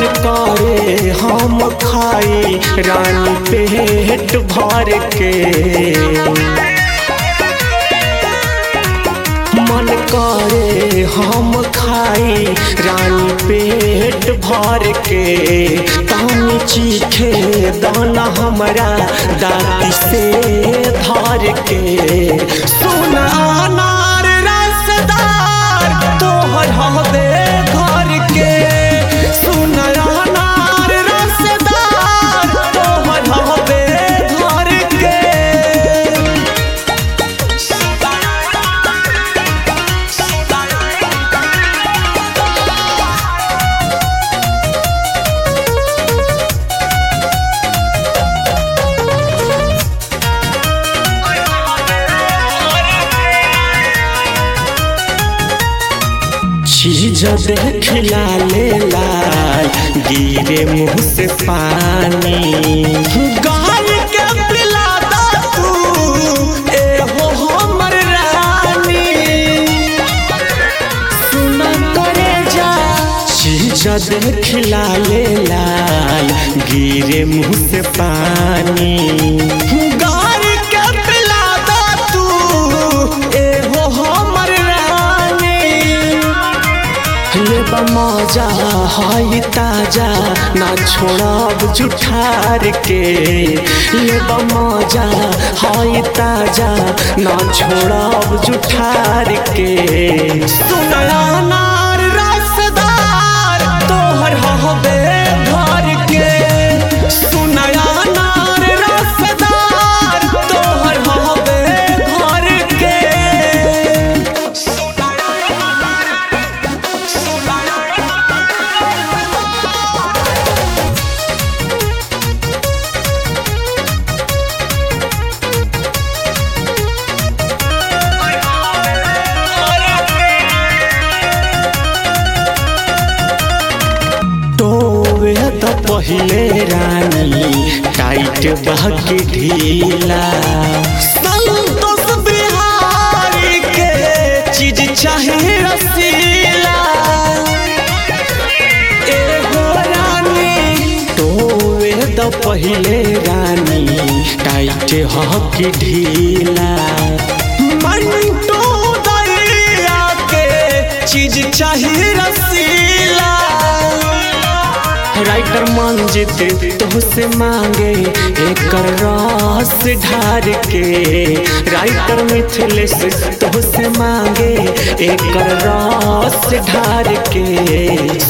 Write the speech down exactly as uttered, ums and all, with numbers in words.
करे हम खाई रानी पेट भर के, मन करे हम खाई रानी पेट भर के। तानी चीखे दाना हमरा दाती से धर के। सुन अनार रसदार तोहर हवे घर के, सुन अनार रसदार तोहर हवे घर के। चीज देखला ले लाल गिरे मुँह से पानी, गाल के पिला दा तू ए हो हमर रानी। सुन करे जा चीज देखला ले लाल गिरे मुँह से पानी, गाल के पिला दा तू ए हो हमर मजा हाई ताजा ना छोड़ब जुठार के। ले मजा हाई ताजा ना छोड़ब जुठार के। सुन अनार रसदार तोहर हवे घर के, सुन अनार रसदार तोहर हवे घर के। तो पहले रानी टाइट बहके ढीला, संतोष बिहारी के चीज चाहे रसीला। ए हो रानी टोवे तो पहले रानी टाइट हके ढीला, मंटू दरिया के चीज चाहे रसीला। राइटर मंजित तुहसे मांगे एक रस ढार के, राइटर मिथिलेश तुहसे मांगे एक रस ढार के।